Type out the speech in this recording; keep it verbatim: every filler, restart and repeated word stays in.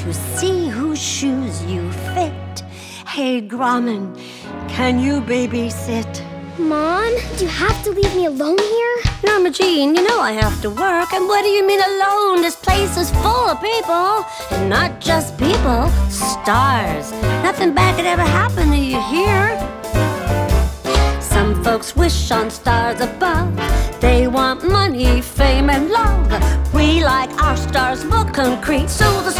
to see whose shoes you fit. Hey, Grommen, can you babysit? Mom, do you have to leave me alone here? Norma Jean, you know I have to work. And what do you mean alone? This place is full of people. And not just people, stars. Nothing bad could ever happen to you here. Some folks wish on stars above. They want money, fame, and love. We like our stars more concrete, so the